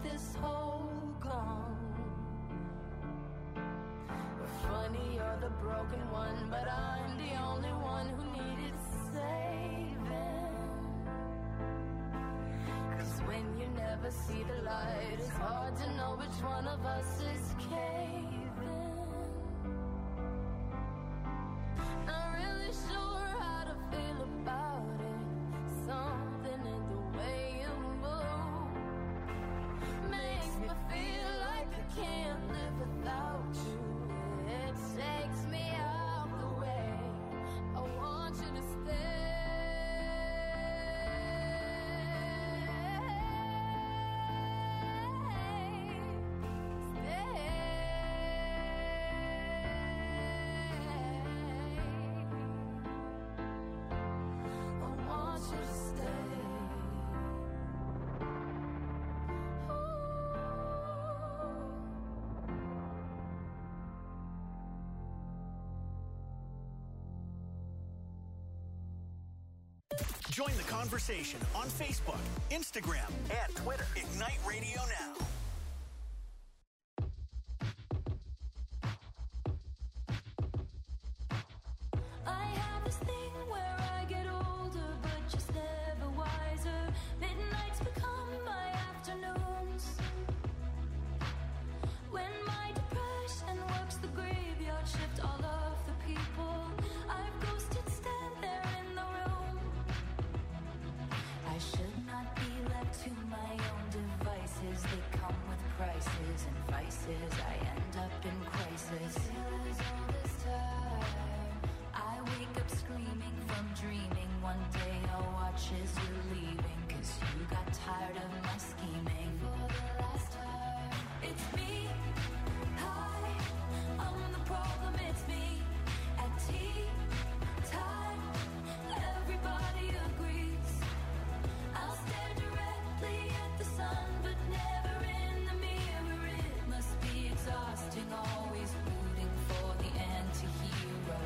this hole gone? Funny, you're the broken one, but I'm the only one who needed saving. 'Cause when you never see the light, it's hard to know which one of us is caving. Not really sure how to feel about it. Something in the way you move makes me feel like I can't live without you. It takes me out the way. I want you to stay. Join the conversation on Facebook, Instagram, and Twitter. Ignite Radio Now. I have this thing where I get older, but just never wiser. Midnights become my afternoons. When my depression works the graveyard shift, all of the people I've ghosted stand there in the room. I should not be left to my own devices. They come with prices and vices. I end up in crisis. Feels all this time. I wake up screaming from dreaming. One day I'll watch as you're leaving, 'cause you got tired of my scheming. For the last time, it's me. Hi, I'm the problem, it's me. At tea time, everybody agrees. I'll stare directly at the sun, but never in the mirror. It must be exhausting, always rooting for the anti-hero.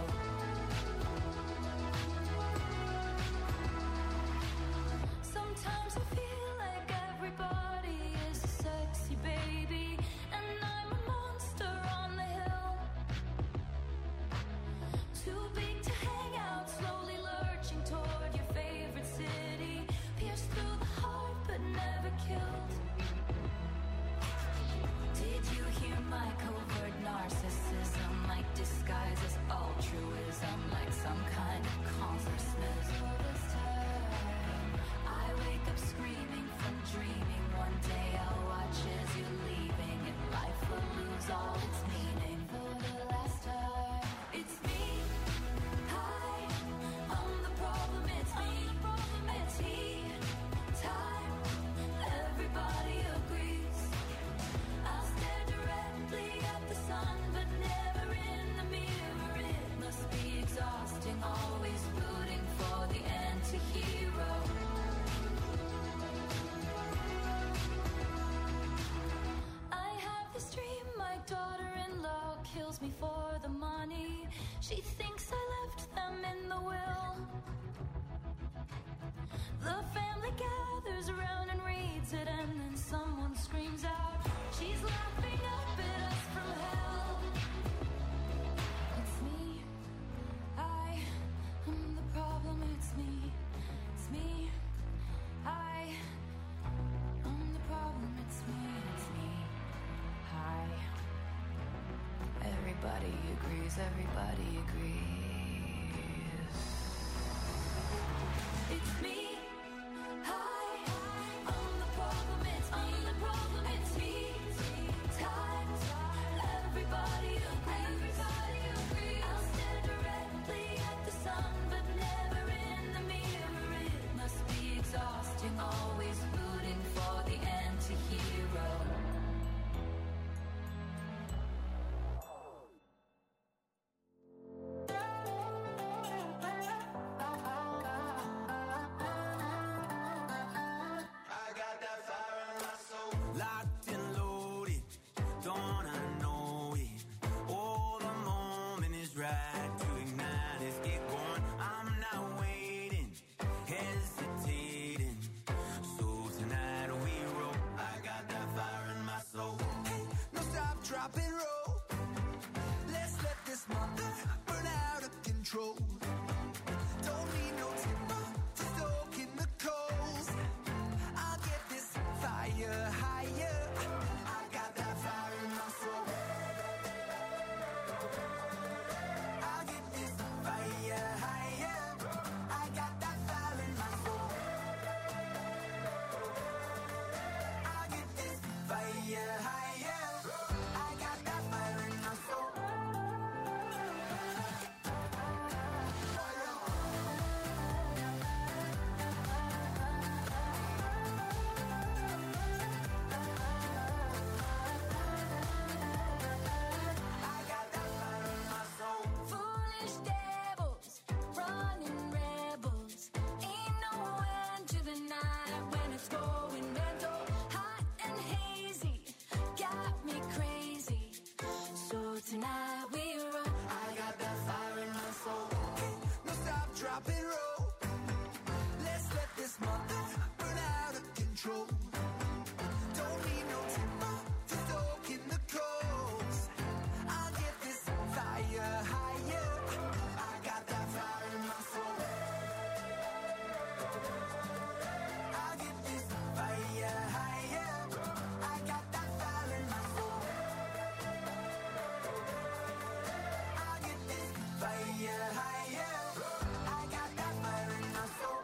Sometimes I feel like everybody is a sexy baby, and I'm a monster on the hill. Too big to hang out, slowly lurching toward your favorite city. Pierced through the heart, but never killed. Did you hear my covert narcissism? Like disguise as altruism, like some kind of consciousness. All this time, I wake up screaming from dreaming. One day I'll watch as you're leaving, and life will lose all its meaning. For the last time, it's me. Hi, I'm the problem, it's me. At tea time, everybody agrees. I'll stare directly at the sun, but never in the mirror. It must be exhausting, always rooting for the anti-hero. I have this dream, my daughter-in-law kills me for the money. She thinks I left them in the will. The family gathers around and reads it, and then someone screams out, she's laughing up at us from hell. It's me. I'm the problem, it's me. It's me. I'm the problem, it's me. It's me. Hi. Everybody agrees, everybody agrees. It's me. Hi, I'm the problem, it's me. I'm the problem, it's me. Time, everybody agrees. I'll stare directly at the sun, but never in the mirror. It must be exhausting, always rooting for the anti-hero. Hesitating, so tonight we roll. I got that fire. control. Don't need no timber to stoke in the coals. I'll get this fire higher. I got that fire in my soul. I'll get this fire higher. I got that fire in my soul. I'll get this fire higher. I got that fire in my soul. Foolish devils, running rebels. Ain't no end to the night when it's going mental. Hot and hazy, got me crazy. So tonight we run. I got that fire in my soul. No stop, drop and roll. Let's let this mother burn out of control. Don't need no timber to stoke in the coals. I'll get this fire higher. I got that fire in my soul. I'll get this fire higher. I got that fire in my soul. I'll get this fire higher. I got that fire in my soul.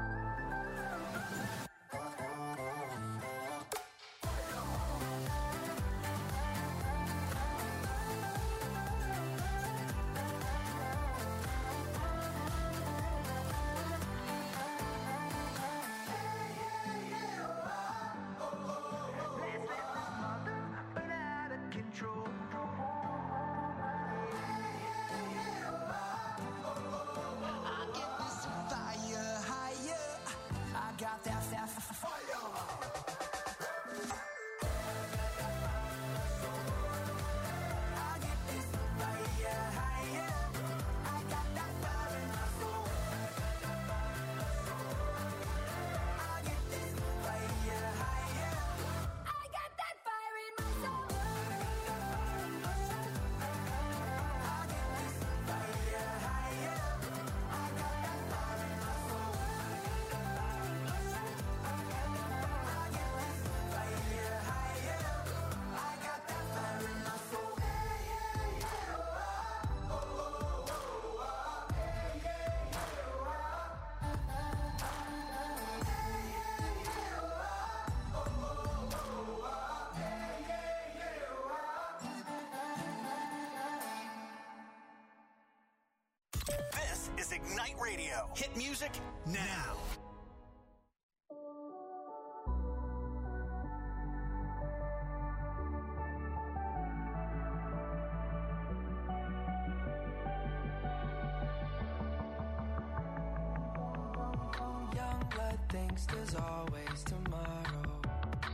Burn out of control. I get this fire higher. I got that fire. I get this fire higher. I got that fire in my soul. I get this fire higher. I got that fire in my soul. I get this fire higher. I got that fire in my soul. I get this fire higher. I got that fire in my soul. This is Ignite Radio. Hit music now. Young blood thinks there's always tomorrow.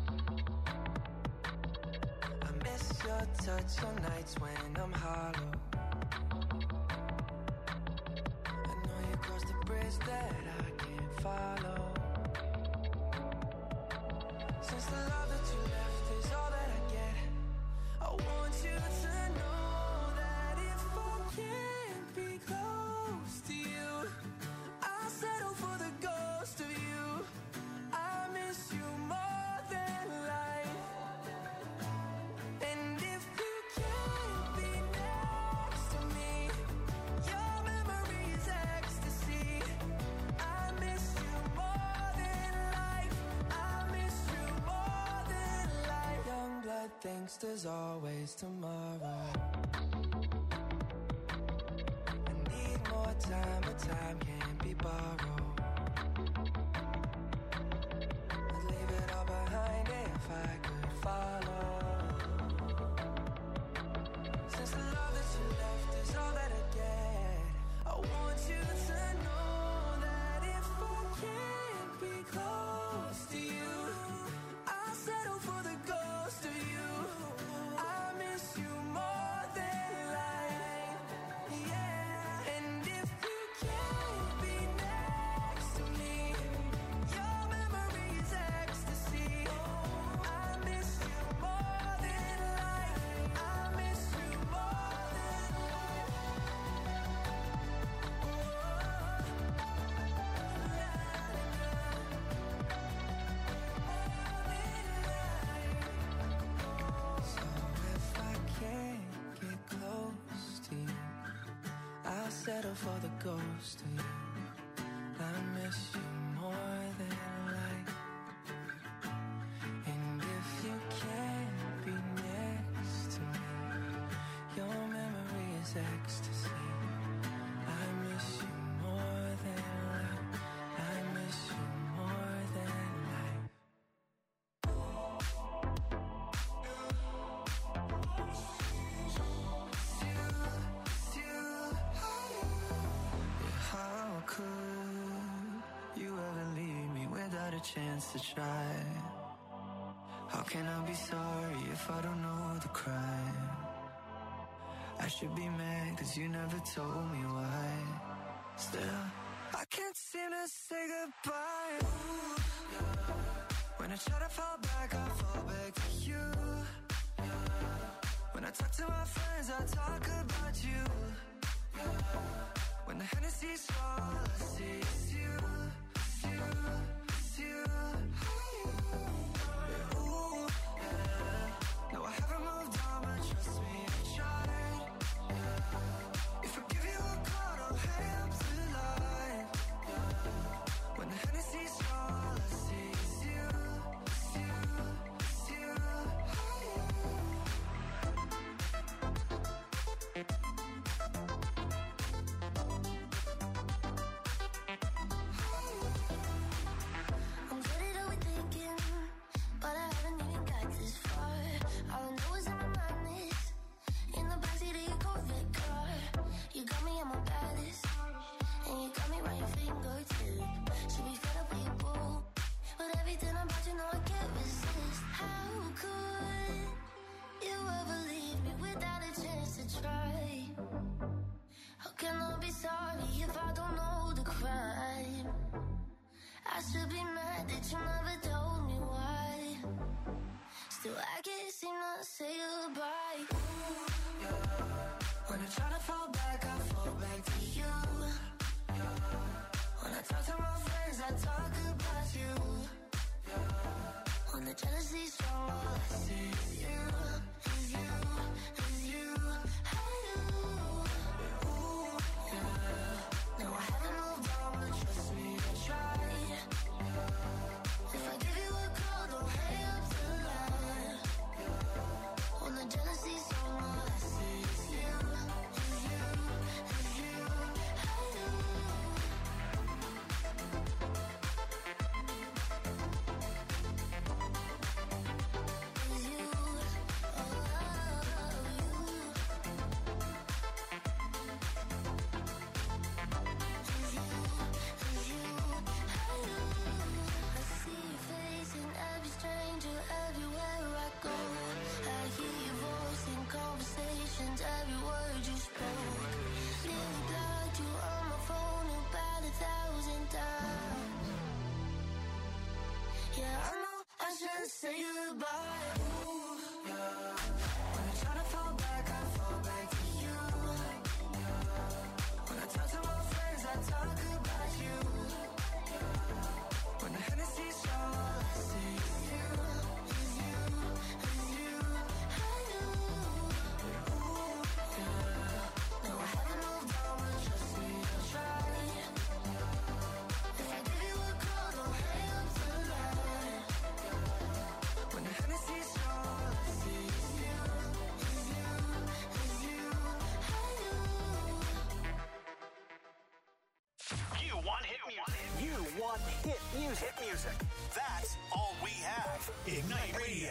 I miss your touch on nights when I'm hollow. I know you crossed the bridge that I can't follow. Since the love that you left is all that I get, I want you to know that if I can't be close to you, I'll settle for the ghost of you. I miss you more than life. And if you can't be next to me, your memory is ecstasy. I miss you more than life. I miss you more than life. Young blood thinks there's always tomorrow. I need more time, but time can't be borrowed. I'd leave it all behind if I could follow. Since the love that you left is all that I get, I want you to know that if I can't be close to you, I'll settle for the ghost of you. I miss you more than life. Yeah. And if you can't be next settle for the ghost of you. I miss you more than life. And if you can't be next to me, your memory is ecstasy. I miss you more than life. I miss you more than life. How could you ever leave me without a chance to try? How can I be sorry if I don't know the crime? I should be mad 'cause you never told me why. Still, I can't seem to say goodbye. Ooh, yeah. When I try to fall back, I fall back to you. Yeah. When I talk to my friends, I talk about you. Yeah. When the Hennessy's all I see is you, it's you, it's you. Yeah, ooh, yeah. No, I haven't moved on, but trust me, I tried. Yeah. If I give you a call, don't hang up the line. Yeah. When the Hennessy's all I see is you, it's you, it's you. I'm good at overthinking, but I haven't even got this far. All I know is in my mind is in the backseat of your Corvette car. You got me at my baddest, and you got me right your fingertip. Should be fed up with you, boo, but everything about you know I can't resist. How could you ever leave me without a chance to try? How can I be sorry if I don't know the crime? I should be mad that you never told me why. Still, I can't seem to say goodbye. Ooh, yeah. When I try to fall back, I fall back to you. Yeah. When I talk to my friends, I talk about you. Yeah. When the jealousy's strong, all I see is you, is you, is you. Ooh, yeah. No, I haven't moved on, but trust me, I tried. If I give you a call, don't hang up the line. When the jealousy's strong, all I see is you, is you, is you. Is you, oh, I see your face in every stranger, everywhere I go. I hear your voice in conversations, every word you spoke. Nearly blocked you on my phone about 1,000 times. Yeah, I know I should say goodbye. Ooh, yeah. When I try to fall back, I fall back to you. Yeah. When I talk to my friends, I talk about you. When the Hennessy's all I see is you, is you, is you. Ooh, yeah. No, I haven't moved on, but trust me, I tried. If I give you a call, don't hang up the line. When the Hennessy's all I see is you, is you, is you. You want hit music. You want hit music. Hit music. That's all we have. Ignite Radio.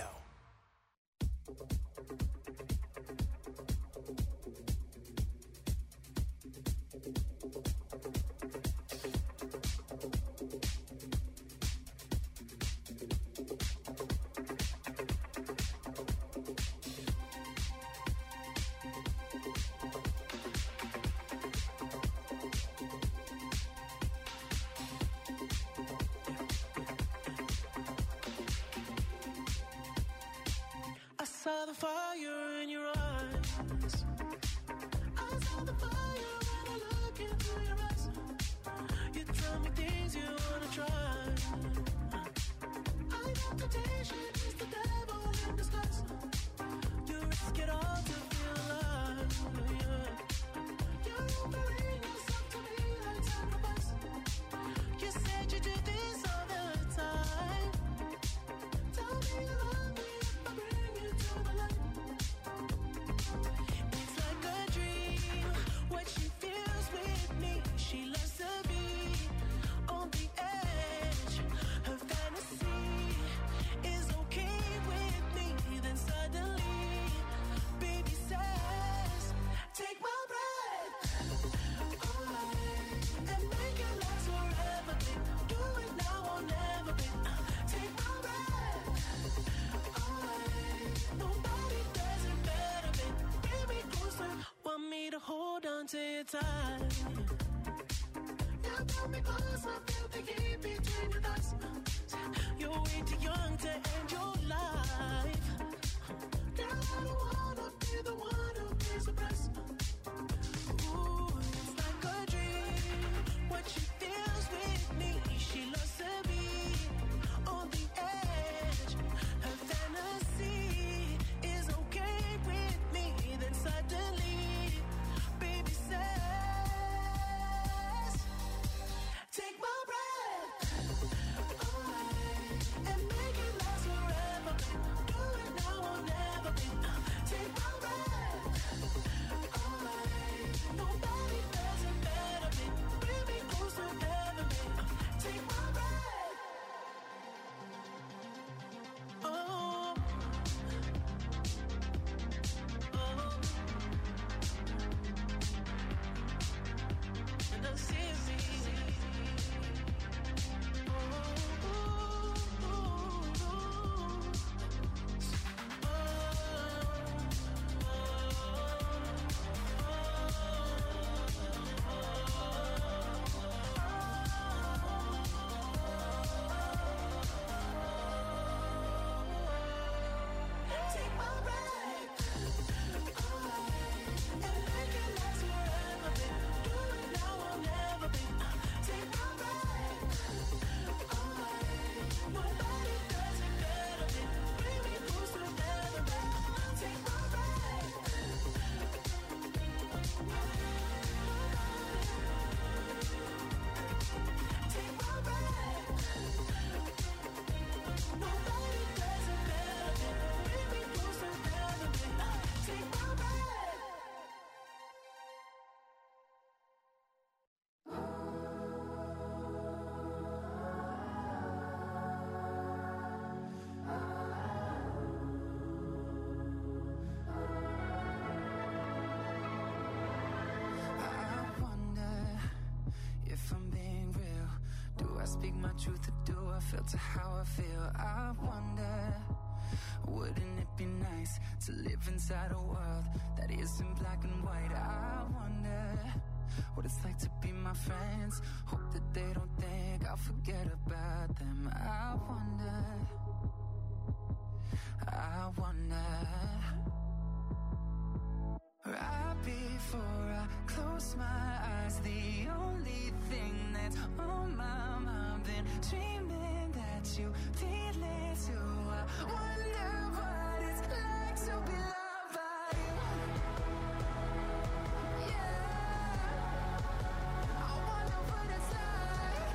I saw the fire in your eyes. I saw the fire when I look into your eyes. You tell me things you wanna try. I know temptation is the devil in disguise. You risk it all to feel alive. Yeah. You're offering on to your time. You pull me close, I feel the heat between your thighs. You're way too young to end your life. Girl, I don't wanna be the one who pays the price. Ooh, it's like a dream. What she feels with me, she loves to be on the edge. Her fantasy is okay with me. Then suddenly, baby says, take my breath away and make it last forever. Do it now or never. Take my breath away. Nobody does it better. Bring me closer than me. Take my breath. Oh. And I see take my breath away and make it last forever. Do it now or never. Take my breath away. Nobody does it better. Bring me closer than me. Take my breath. Take my breath. Nobody does it better. Bring me closer than me. Take my breath. I wonder if I'm being real. Do I speak my truth or do I filter how I feel? I wonder, wouldn't it be nice to live inside a world that isn't black and white? I wonder what it's like to be my friends. Hope that they don't think I'll forget about them. I wonder, right before I close my eyes, the only thing that's on my mind, been dreaming that you feel it too. I wonder what it's like to be loved by you. Yeah, I wonder what it's like.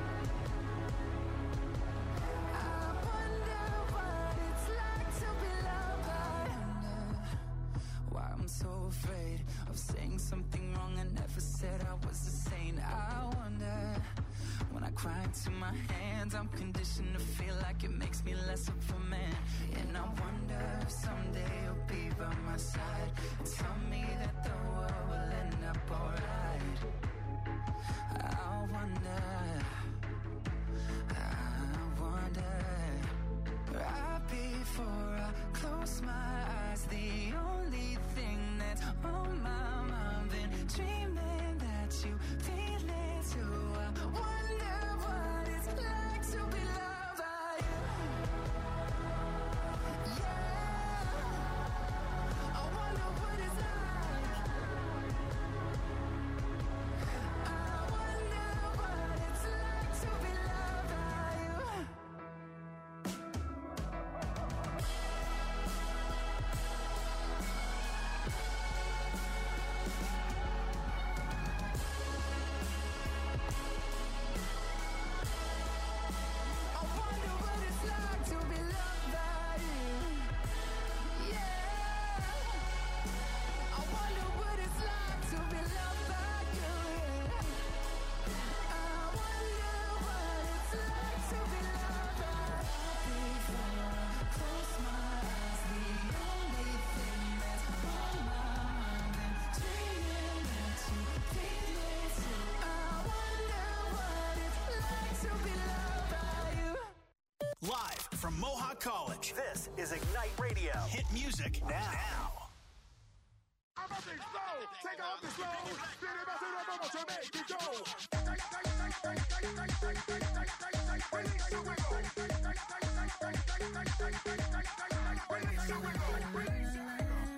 I wonder what it's like to be loved by you. Why I'm so afraid of saying something wrong. I never said I was a saint. I wonder, when I cry into my hands, I'm conditioned to feel like it makes me less of a man. And I wonder if someday you'll be by my side and tell me that the world will end up alright. I wonder, right before I close my eyes, the only thing that's on my mind, been dreaming that you feel it too. I wonder what it's like to be loved by you. Yeah, I wonder what it's like. I wonder what it's like to be loved by you. I wonder what it's like to be loved by you. Yeah, I wonder what it's like to be loved by you. Yeah, I wonder what it's like to be loved by you. Before I close my eyes, the only thing that's on my mind, been dreaming that you feel it too. I wonder what it's like to be loved by you. Live from Mohawk College, this is Ignite Radio. Hit music now. I'm up and go. Take off the slow. Viene más de una vamos to make it go. Release your wiggle. Release your wiggle. Release your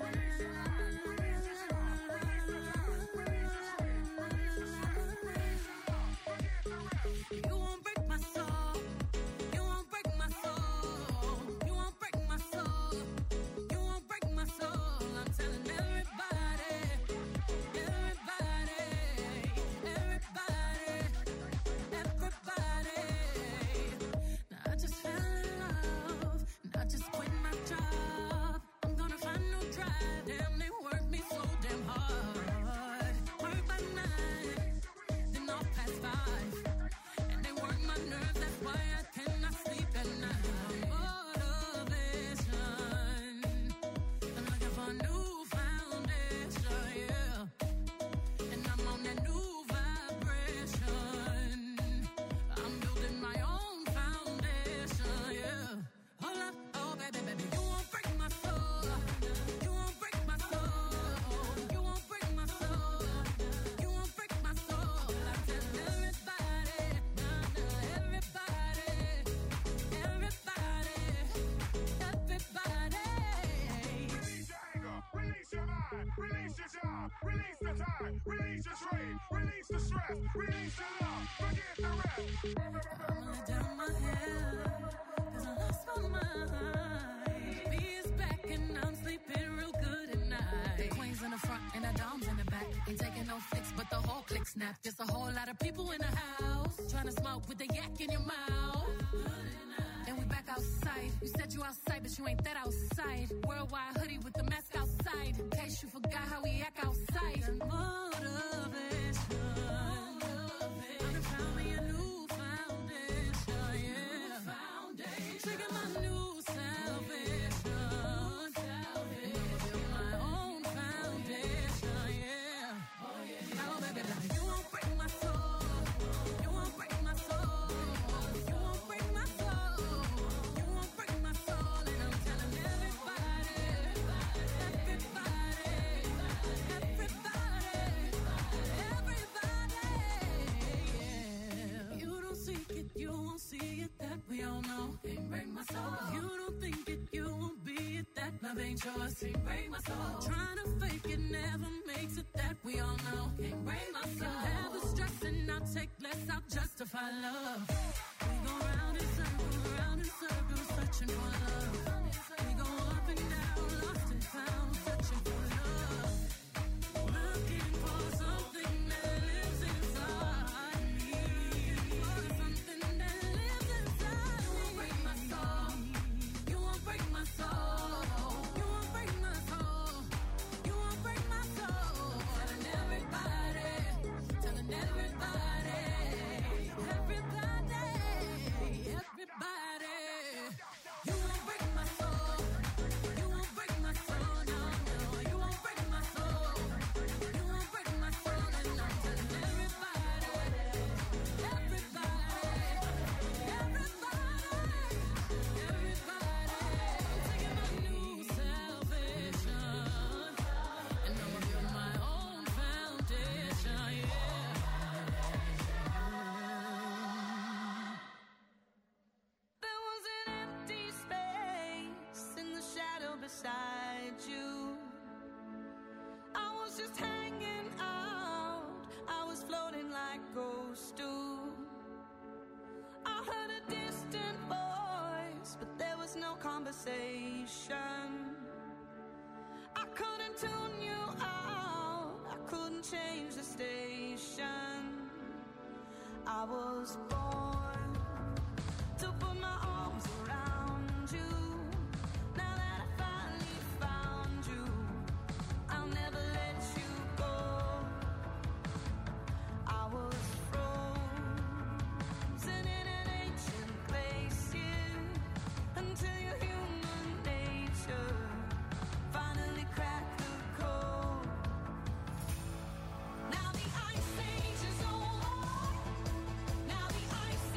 snap. There's a whole lot of people in the house trying to smoke with the yak in your mouth. And we back outside. You said you outside, but you ain't that outside. Worldwide hoodie with the mask outside. In case you forgot how we act outside. Motivation. I'm found me a new foundation. Yeah. Taking my new salvation. Building my own foundation. Yeah. Oh, baby, you won't break my soul. You won't break my soul. You won't break my soul. You won't break my soul. And I'm telling everybody, yeah. You don't seek it, you won't see it, that we all know. Can't break my soul. You don't think it, you won't be it, that love ain't yours. Can't break my soul. Trying to fake it never makes it, that we all know. Can't break my soul. Have the stress and I'll take less, I'll justify love. We go round in circles, searching for love. We go up and down, lost and found, searching for love. Looking for something that lives inside me. For something that lives inside me. You won't break my soul. You won't break my soul. You won't break my soul. You won't break my soul. Telling everybody, everybody. You won't break my soul. You won't break my soul. No, no. You won't break my soul. You won't break my soul. And I'm telling everybody, taking my new salvation. And I'm gonna build my own foundation, yeah. There was an empty space in the shadow beside you. I was just hanging out. I was floating like ghosts do. I heard a distant voice, but there was no conversation. I couldn't tune you out. I couldn't change the station. I was born to put my arms around you. Now that I finally found you, I'll never let you go. I was frozen in an ancient glacier until your human nature finally cracked the code. Now the ice age is over. Now the ice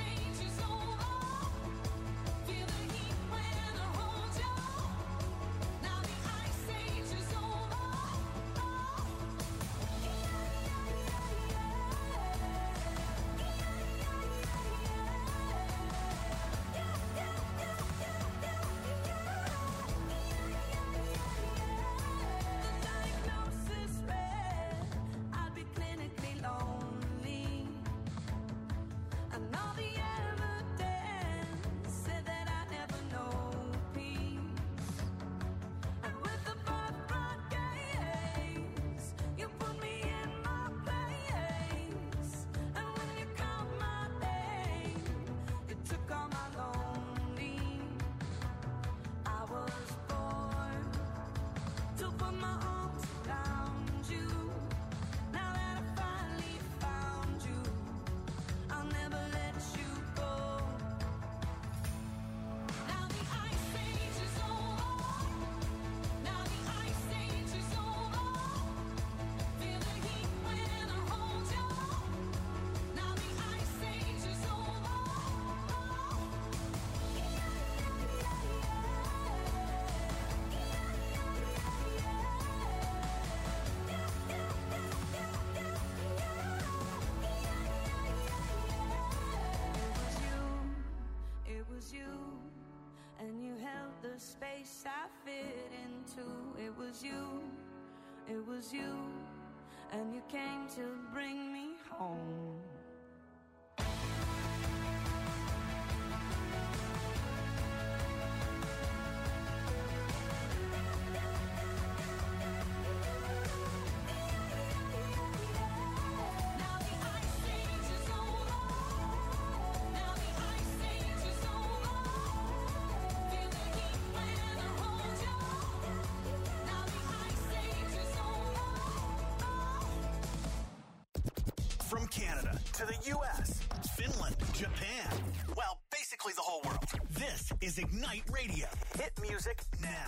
the space I fit into. It was you, and you came to bring me home. From Canada to the U.S., Finland, Japan, well, basically the whole world. This is Ignite Radio. Hit music now.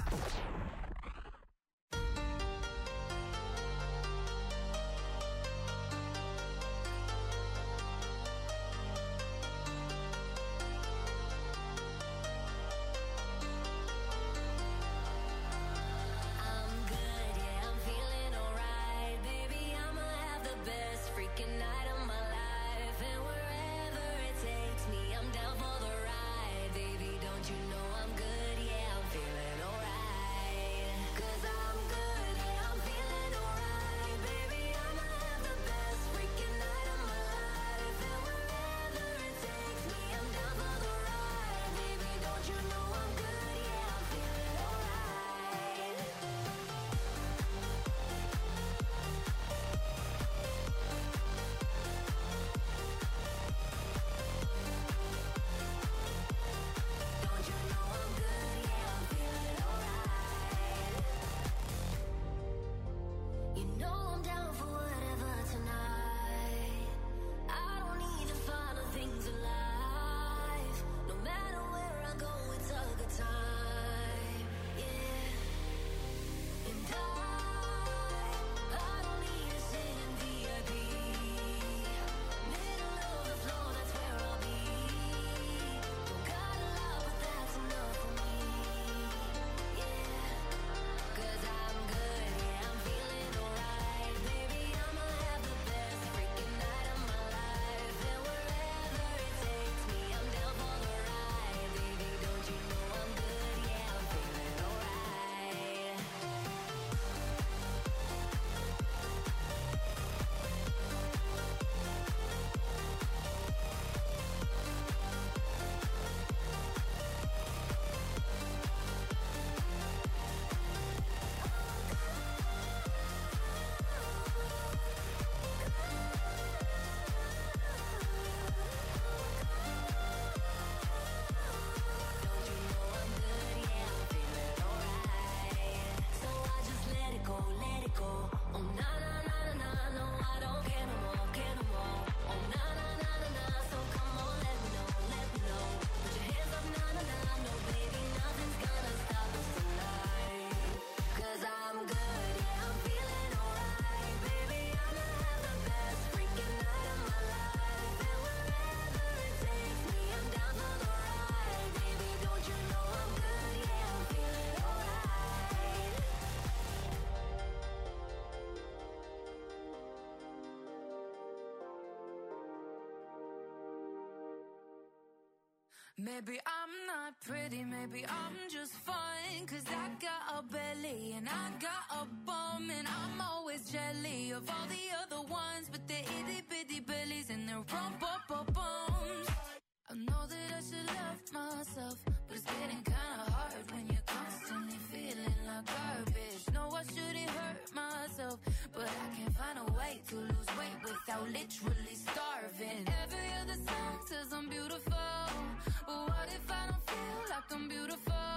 Maybe I'm not pretty, maybe I'm just fine, 'cause I got a belly and I got a bum, and I'm always jelly of all the other ones with their itty bitty bellies and their rump-up-bums. I know that I should love myself, but it's getting kinda hard when you're constantly feeling like garbage. No, I shouldn't hurt myself, but I can't find a way to lose weight without literally starving. Every other song says I'm beautiful, but what if I don't feel like I'm beautiful?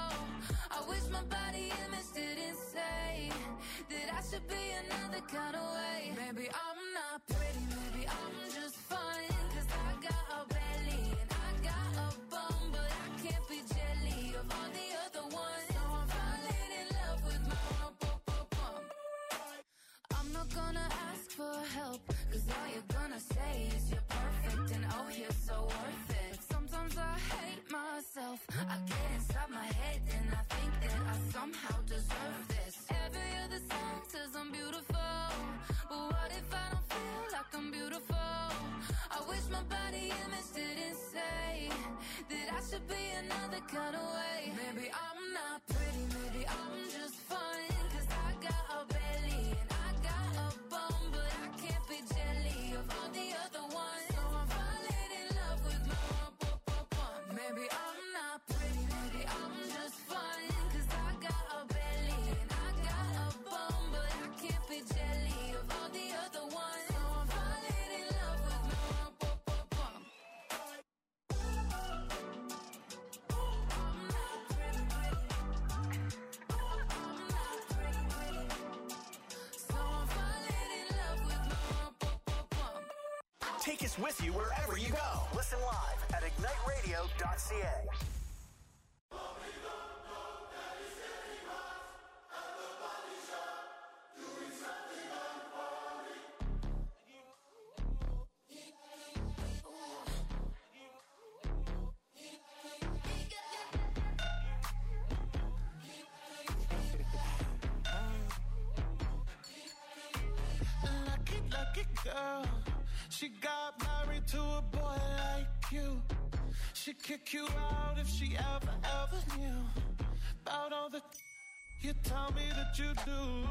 I wish my body image didn't say that I should be another kind of way. Maybe I'm not pretty, maybe I'm just fine, 'cause I got a belly and I got a bum, but I can't be jelly of all the other ones. So I'm falling in love with my bum. I'm not gonna ask for help, 'cause all you're gonna say is you're perfect and oh, you're so worth it. Sometimes I hate myself, I get inside my head and I think that I somehow deserve this. Every other song says I'm beautiful, but what if I don't feel like I'm beautiful? I wish my body image didn't say that I should be another kind of way. Maybe I'm not Take us with you wherever you go. Listen live at igniteradio.ca. Lucky girl, she got married to a boy like you. She'd kick you out if she ever knew about all the you tell me that you do.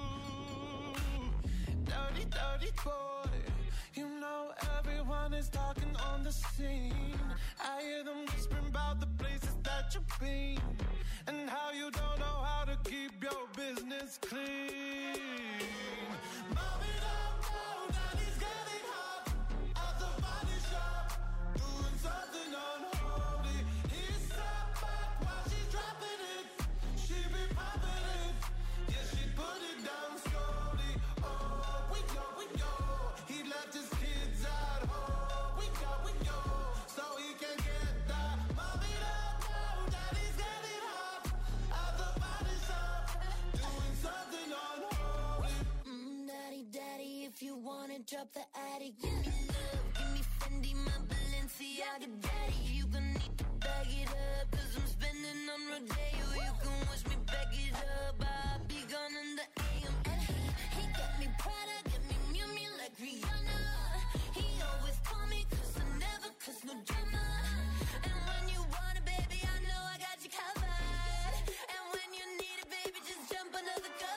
Dirty, dirty boy, you know everyone is talking on the scene. I hear them whispering about the places that you've been and how you don't know how to keep your business clean. Mommy, don't know that he's getting hot at the body shop, doing something unholy. He sat back while she's dropping it. She be popping it, yeah, she put it down slowly. Oh, we go. He left his kids at home. We go, so he can get that. Mommy, don't know that he's getting hot at the body shop, doing something unholy. Daddy, if you wanna drop the attic, give me love, give me Fendi, my Balenciaga daddy. You gon' need to bag it up, cause I'm spending on Rodeo. You can wish me back it up, I'll be gone in the AM. And he got me Prada, got me Miu Miu like Rihanna. He always call me cause I never cause no drama. And when you want it, baby, I know I got you covered. And when you need it, baby, just jump under the covers.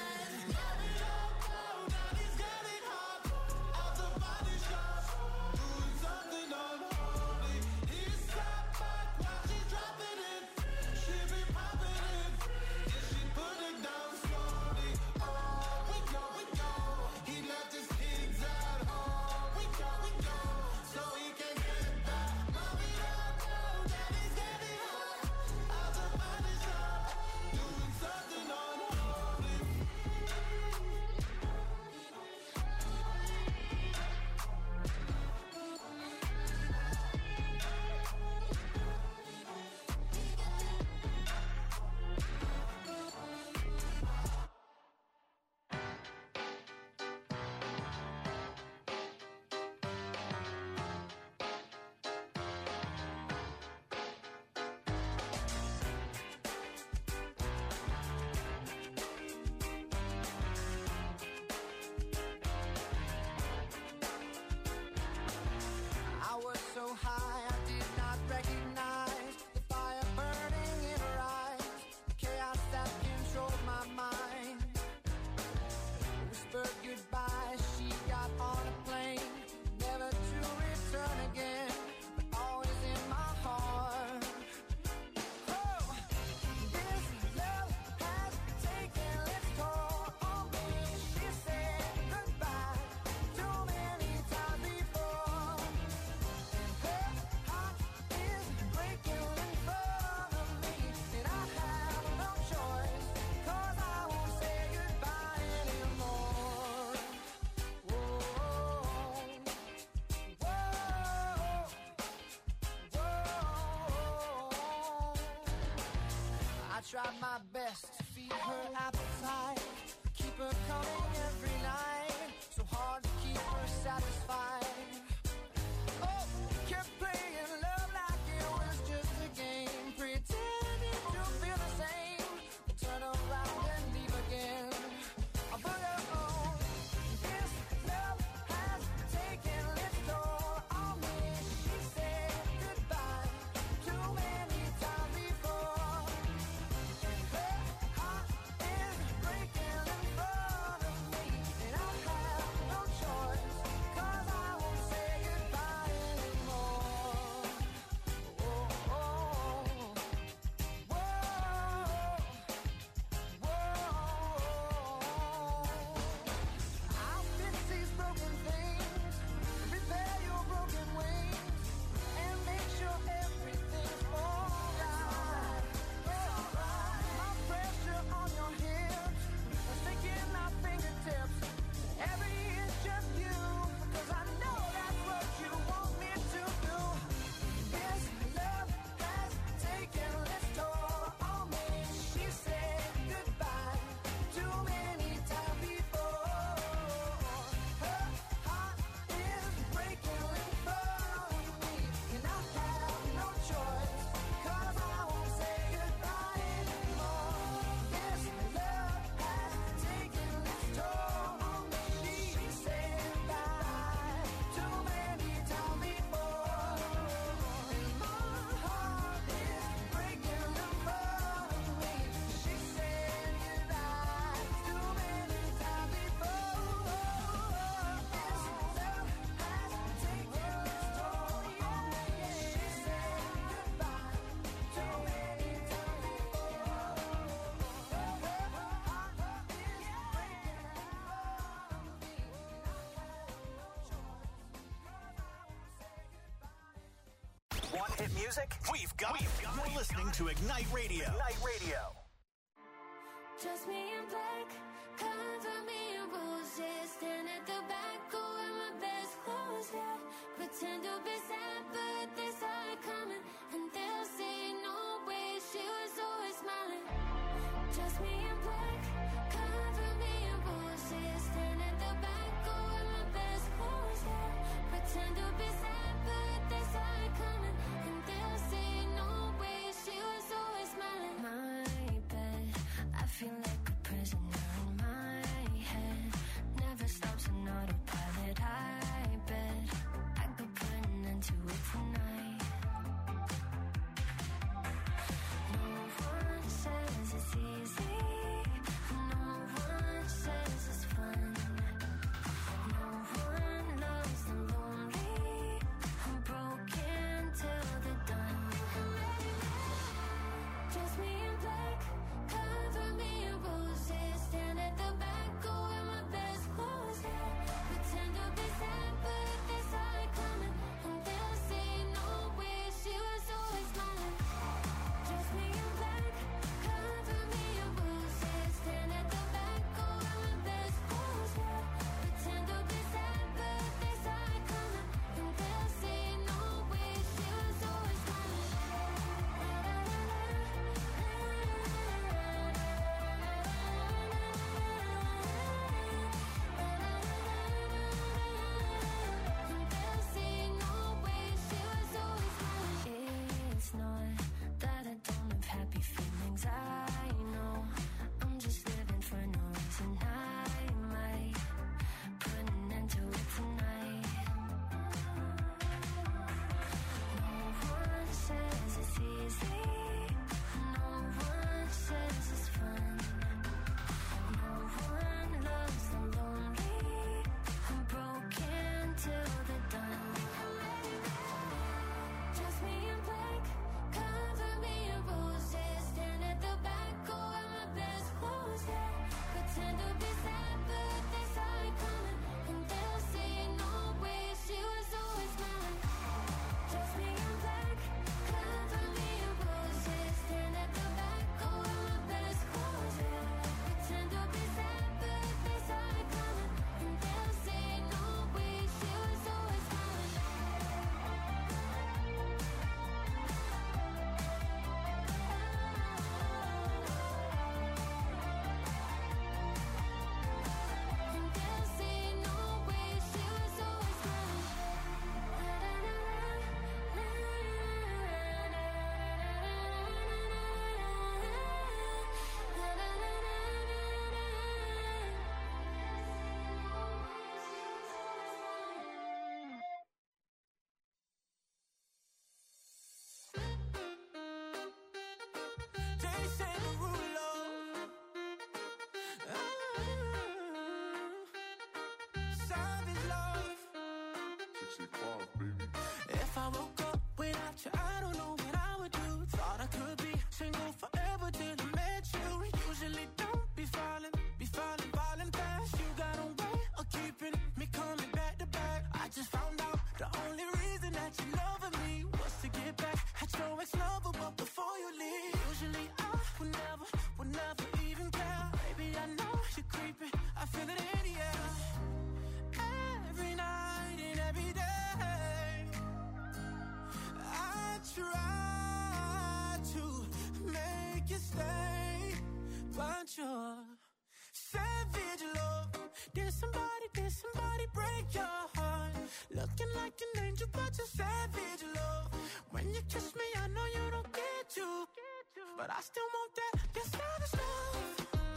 So high, I did not recognize the fire burning in her eyes, the chaos that controlled my mind. Whispered goodbye, she got on a plane, never to return again, but always in my heart. Oh, this love has taken its toll on me. She said goodbye too many times before. Her heart is breaking in front of me, and I have no choice, 'cause I won't say goodbye anymore. Whoa, I tried my best to feed her appetite, keep her coming every night, so hard to keep her satisfied. Oh, kept playing love like it was just a game, pretending to feel the same, but turn around and leave again. I put her on. This love has taken its toll on me. She said goodbye too many times before. Her heart is breaking in front of me, and I have no choice, 'cause I won't Want hit music? We've got it. You're listening to Ignite Radio. Ignite Radio. Just me in black, cover me in roses. Stand at the back, go in my best clothes, yeah. Pretend to be sad, but they saw it coming. And they'll say, no way, she was always smiling. Just me in black, cover me in roses. Stand at the back, go in my best clothes, yeah. Pretend to be sad, but they saw it coming. And they'll say, no way, she was always smiling. My bed, I feel like a prisoner in my head. Never stops an autopilot. I bet I could put an end to it tonight. No one says it's easy. No one says it's fun. No one loves the lonely. I'm broken till they're done. Just me in black, cover me in roses. Stand at the back, go in my best clothes, yeah. Pretend to be sad, but they saw it coming. And they'll say, no way, she was always smiling. Just me in black, cover me in roses. Stand at the back, go in my best clothes, yeah. Pretend to be sad, but they saw it coming. And they'll say, no way, she was always smiling. It's not that I don't have happy feelings, I know. I'm just living for no reason. I might put an end to it tonight. No one says it's easy. No one says it's fun. No one loves the lonely. I'm broken till they're done. Just me in black, cover me in roses. Stand at the back, go in my best clothes, yeah. Pretend to be sad, but they saw it coming. And they'll say, no way, she was always smiling. Just me in black, cover me in roses. Stand at the back, go in my best clothes, yeah. Pretend to be sad, but they saw it coming. And they'll say, no way, she was always smiling. And they'll say, no way, she was always Jason Derulo. Savage love. If I woke up without you, I don't know what I would do. Thought I could be single forever till I met you. Usually don't be falling fast. You got a way of keeping me coming back to back. I just found out the only reason that you loving me was to get back at your ex-lover, but before you leave, usually I would never even care. Baby, I know you're creeping, I feel it in the air. Every night and every day, I try to make you stay, but you're savage love. Did somebody break your heart? Looking like an angel, but you're savage love. When you kiss me, I know you don't get to, but I still want that. Your savage love.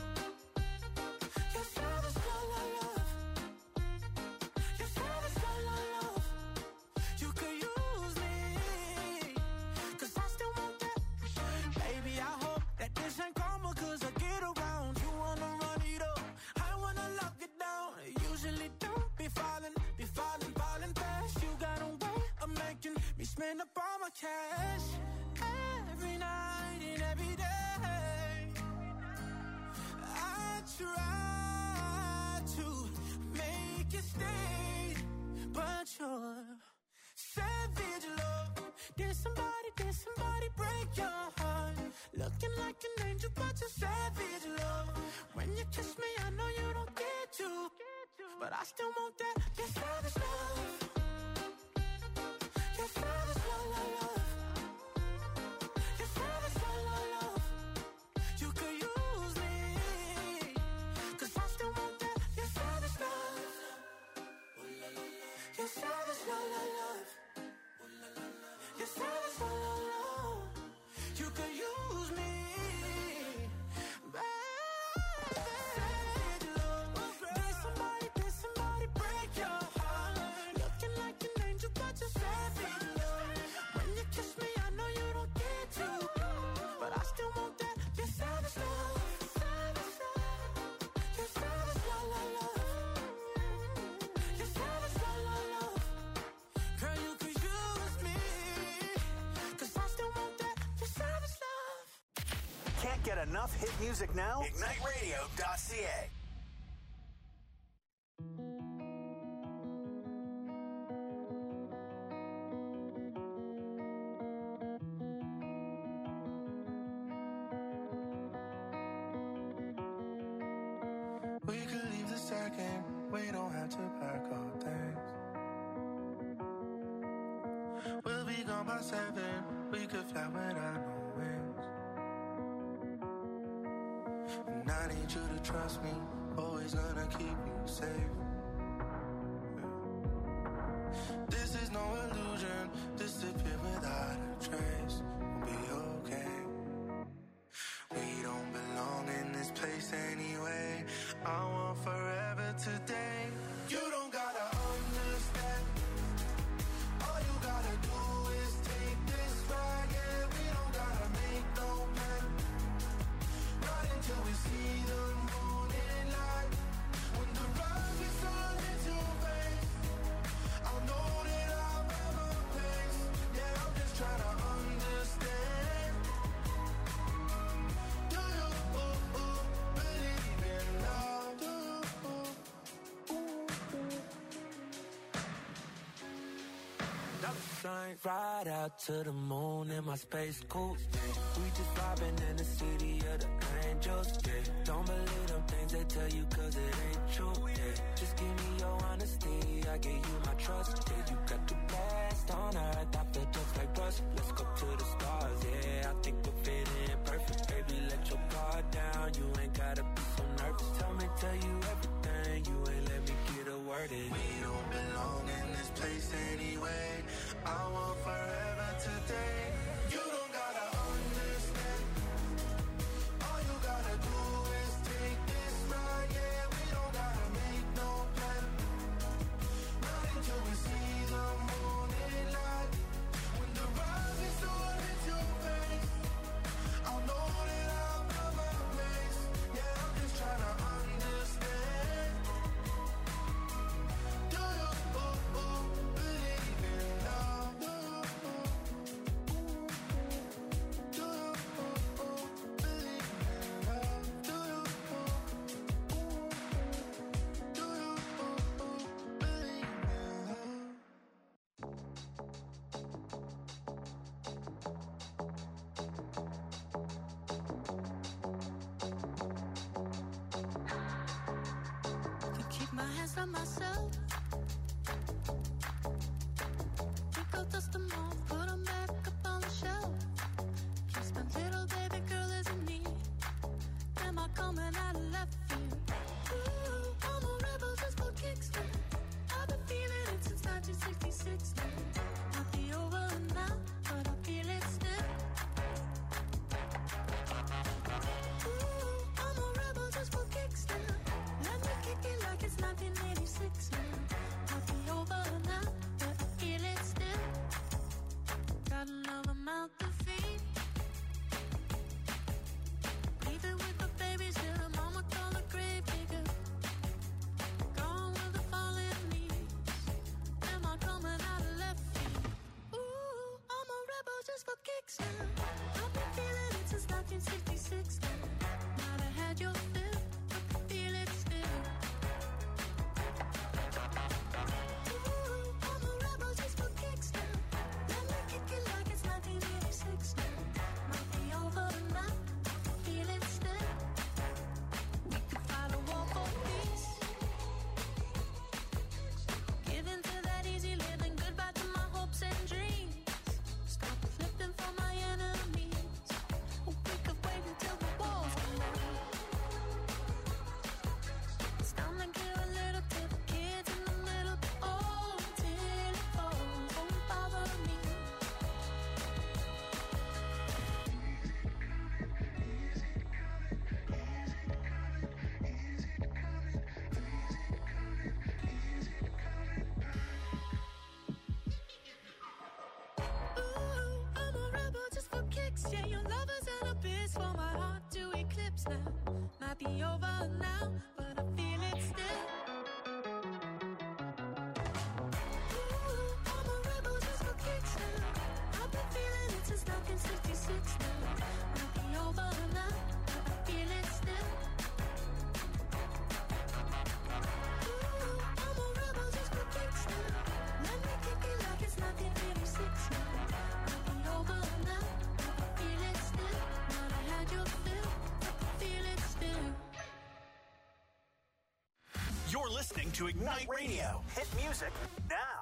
Your savage love, love. Your savage love, love. You could use me, 'cause I still want that. Baby, I hope that this ain't karma, 'cause I get around. You wanna run it up, I wanna lock it down. Usually don't be falling fast. You got a way of making me spend up all my cash. Every night and every day, I try to make you stay, but you're savage love. Did somebody break your heart? Looking like an angel, but you're savage love. When you kiss me, I know you don't get to, but I still want that. Your savage love. Your savage love, love, love. Your savage love, love, love. You could use me, 'cause I still want that. Your savage love. Your savage love, love, love. Your savage love, love, love. You could use me, baby. Savage love. Did somebody break your heart? Looking like an angel, but you're savage love. When you kiss me, I know you don't get to, but I still want that. Your savage love. Your savage love, love, love. Your savage love, love, love. Girl, you could use me, 'cause I still want that. Your savage love. Can't get enough hit music now? IgniteRadio.ca. We could leave the second, we don't have to pack all things. We'll be gone by 7, we could fly without no wings. And I need you to trust me, always gonna keep you safe. This is no illusion, disappear without a trace. We'll be okay. We don't belong in this place anyway. I want forever today. You don't gotta understand. All you gotta do is take this ride. Yeah, we don't gotta make no plan. Not until we see the morning light. When the rise is on into your face, I'll know that I'm at my place. Yeah, I'm just trying to understand. Do you believe in love? Do you? Shine right out to the moon in my space coupe. We just vibing in the city of the angels. Yeah. Don't believe them things they tell you 'cause it ain't true. Yeah. Just give me your honesty, I give you my trust. Yeah, you got the best on earth, I feel just like rust. Let's go to the stars, yeah, I think we're fitting perfect. Baby, let your guard down, you ain't gotta be so nervous. Tell you everything, you ain't let me get a word in. We don't belong in this place anyway. I want forever today. You don't gotta understand. All you gotta do is take this ride. Yeah, we don't gotta make no plan. Not until we see the morning light. When the rise is on into your face, I'll know that I'm at my place. Yeah, I'm just trying to understand. Do you believe in love? Do you believe in love? Do you believe in love? To keep my hands on myself. Pick up dust them off, put them back up on the shelf. Kiss my little baby girl isn't me. Am I coming out of left field? Ooh, I'm a rebel just for kicks now. I've been feeling it since 1966 now. Might be over now, but I feel it still. Ooh, I'm a rebel just for kicks now. Let me kick it like it's 1986 now. Might be over now, but I feel it still. Got another mouth to feed. Leaving with the babies till the mama call the grave digger. Gone with the fallen leaves. Am I coming out of left field? Ooh, I'm a rebel just for kicks now. I've been feeling it since 1966 now. Might have had your fill, but I feel it still. Ooh, I'm a rebel just for kicks now. Let me kick it like for kicks. Yeah, your love is an abyss for my heart to eclipse now. Might be over now, but I feel it still. Ooh, I'm a rebel just for kicks now. I've been feeling it since 1966 now. Might be over now, but I feel it still. Ooh, I'm a rebel just for kicks now. Let me kick it like it's 1986 now. Might be over now, but I feel it still. Not I had your fill, but I feel it still. You're listening to Ignite Radio. Hit music now.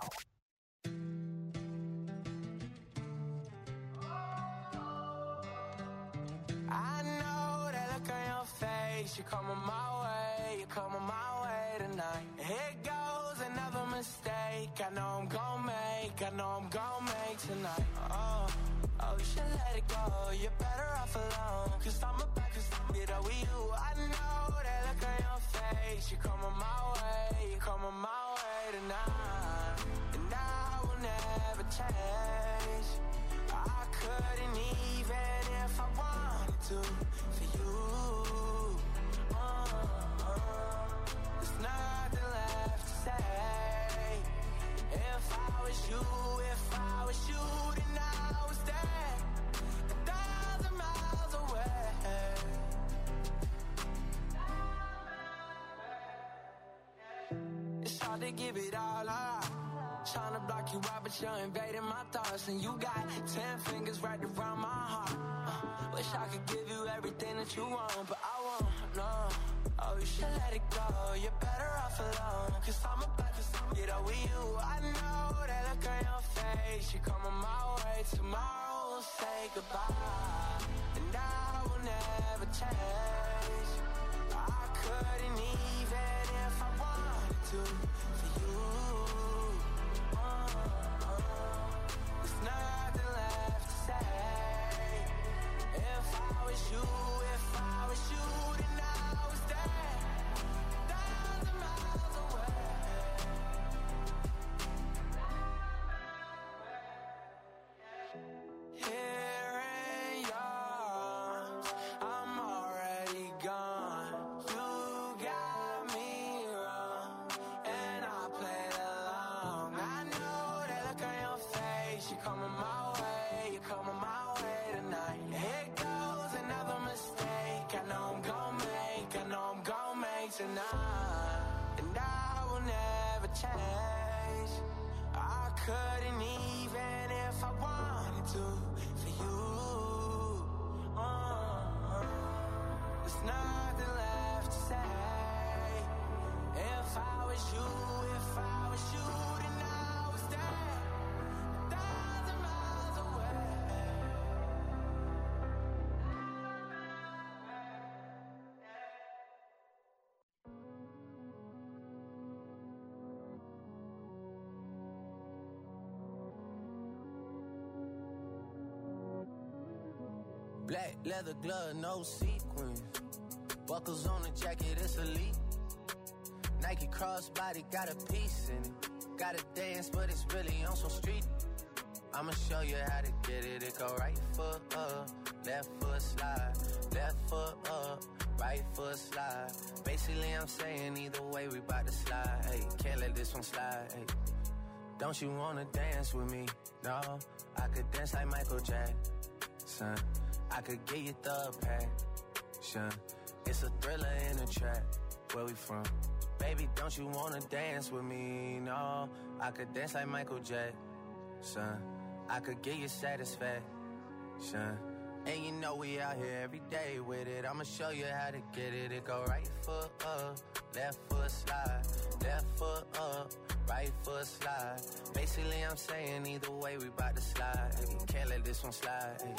I know that look on your face. You're coming my way, you're coming my way tonight. Here goes another mistake. I know I'm gon' make, I know I'm gon' make tonight. Oh, you should let it go. You're better off alone. Cause I'm about to it over you. I know that look on your face. You're coming my way, you're coming my way tonight. And I will never change. I couldn't even if I wanted to for you. There's nothing left to say. If I was you, then I was there 1,000 miles away. It's hard to give it all up. Trying to block you out, but you're invading my thoughts. And you got 10 fingers wrapped around my heart. Wish I could give you everything that you want, but I won't, no. Oh, you should let it go. You're better off alone. Cause I'm about to get over you. I know that look on your face. You're coming my way. Tomorrow we'll say goodbye. And I will never change. I couldn't even if I wanted to for you. There's nothing left to say. If I was you, then I was there 1,000 miles away. Here in yours, I'm already gone. You got me wrong, and I played along. I know that look on your face. You're coming my way, you're coming my way tonight. Here goes another mistake. I know I'm gon' make tonight. And I will never change. I couldn't even if I wanted to for you. There's nothing left to say. If I was you, then I was there 1,000 miles away. Black leather glove, no sequins. Buckles on the jacket, it's elite. Nike crossbody, got a piece in it. Gotta dance, but it's really on some street. I'ma show you how to get it. It go right foot up, left foot slide. Left foot up, right foot slide. Basically, I'm saying either way, we bout to slide. Hey, can't let this one slide. Hey, don't you wanna dance with me? No, I could dance like Michael Jackson. I could get you the passion. It's a thriller in a trap. Where we from? Baby, don't you wanna dance with me? No, I could dance like Michael Jackson. I could get you satisfaction. And you know we out here every day with it. I'ma show you how to get it. It go right foot up, left foot slide. Left foot up, right foot slide. Basically, I'm saying either way, we bout to slide. Hey, can't let this one slide. Hey.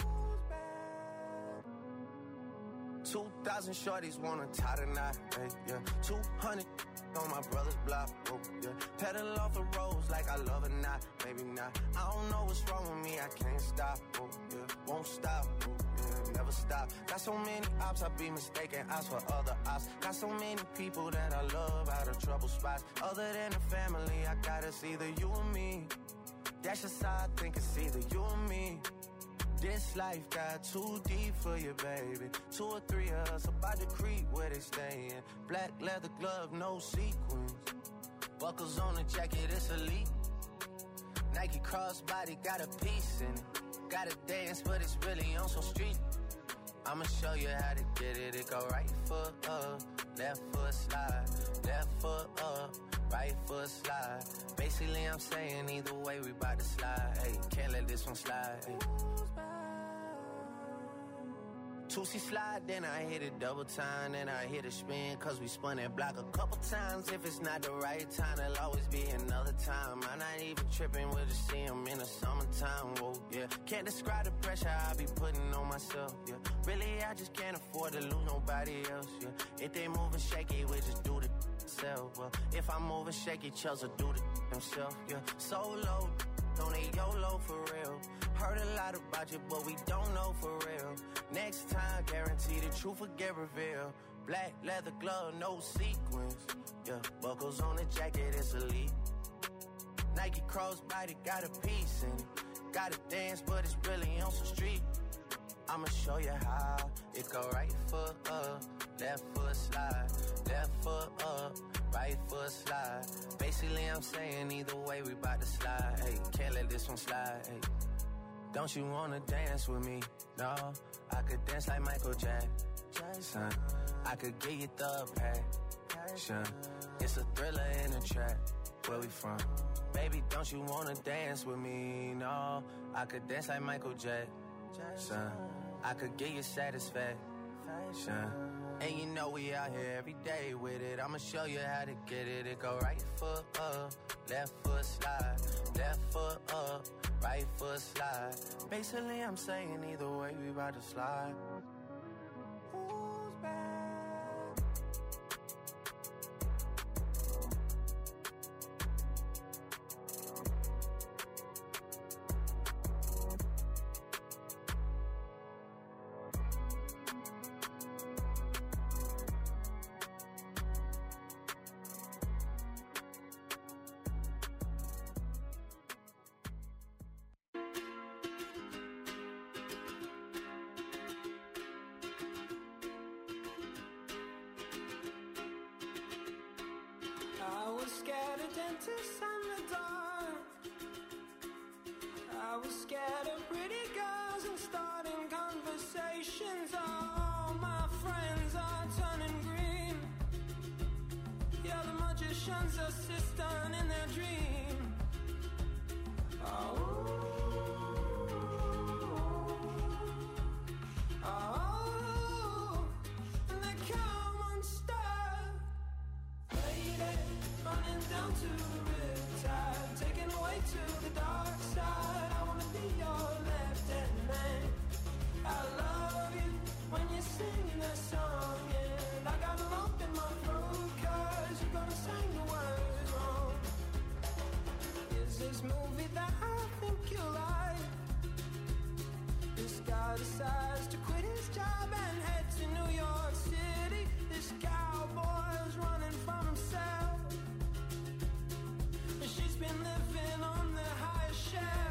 2,000 shorties wanna tie the knot, hey, yeah. 200 on my brother's block, oh, yeah. Pedal off the roads like I love it, not, maybe not. I don't know what's wrong with me, I can't stop, oh, yeah. Won't stop, oh, yeah, never stop. Got so many ops, I be mistaken ops for other ops. Got so many people that I love out of trouble spots. Other than the family, I got it's either you or me. That's just how I think it's either you or me. This life got too deep for you, baby. 2 or 3 of us about to creep where they stayin'. Black leather glove, no sequins. Buckles on the jacket, it's elite. Nike crossbody got a piece in it. Gotta dance, but it's really on some street. I'ma show you how to get it. It go right foot up, left foot slide. Left foot up, right foot slide. Basically, I'm saying either way, we bout to slide. Hey, can't let this one slide. Hey. 2C slide, then I hit it double time. Then I hit a spin, cause we spun that block a couple times. If it's not the right time, there'll always be another time. I'm not even tripping, we'll just see him in the summertime. Whoa, yeah. Can't describe the pressure I be putting on myself, yeah. Really, I just can't afford to lose nobody else, yeah. If they moving shaky, we just do the self. Well, if I'm moving shaky, Chelsea do the himself, yeah. Solo, don't need YOLO for real. Heard a lot about you, but we don't know for real. Next time, guarantee the truth will get revealed. Black leather glove, no sequins. Yeah, buckles on the jacket, it's elite. Nike crossbody got a piece in it. Gotta dance, but it's really on some street. I'ma show you how. It go right foot up, left foot slide. Left foot up, right foot slide. Basically, I'm saying either way, we bout to slide. Hey, can't let this one slide. Hey. Don't you wanna dance with me? No, I could dance like Michael Jackson. I could get you the passion. It's a thriller in a track. Where we from? Baby, don't you wanna dance with me? No, I could dance like Michael Jackson. I could get you satisfaction. And you know we out here every day with it. I'ma show you how to get it. It go right foot up, left foot slide. Left foot up, right foot slide. Basically, I'm saying either way, we about to slide. Who's back? I was scared of dentists and the dark. I was scared of pretty girls and starting conversations. All my friends are turning green. Yeah, the magician's assistant in their dream. Oh. Oh, and they come unstuck. Lady, running down to the riptide, taken away to the dark side. I wanna be your left-hand man. I love you when you're singing that song, and I got a lump in my throat 'cause you're gonna sing the words wrong. Is this movie that I think you like? This guy decides to quit his job and head to New York City. This cowboy's running from himself. She's been living on the highest shelf.